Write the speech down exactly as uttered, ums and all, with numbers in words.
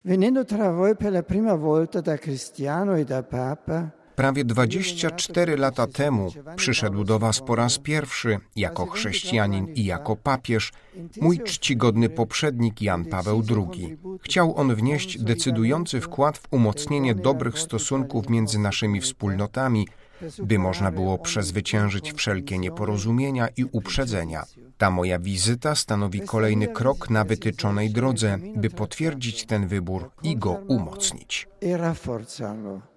Venendo tra voi per la prima volta da cristiano e da papa, Prawie dwadzieścia cztery lata temu przyszedł do was po raz pierwszy jako chrześcijanin i jako papież mój czcigodny poprzednik Jan Paweł drugi. Chciał on wnieść decydujący wkład w umocnienie dobrych stosunków między naszymi wspólnotami, by można było przezwyciężyć wszelkie nieporozumienia i uprzedzenia. Ta moja wizyta stanowi kolejny krok na wytyczonej drodze, by potwierdzić ten wybór i go umocnić. e rafforzarlo.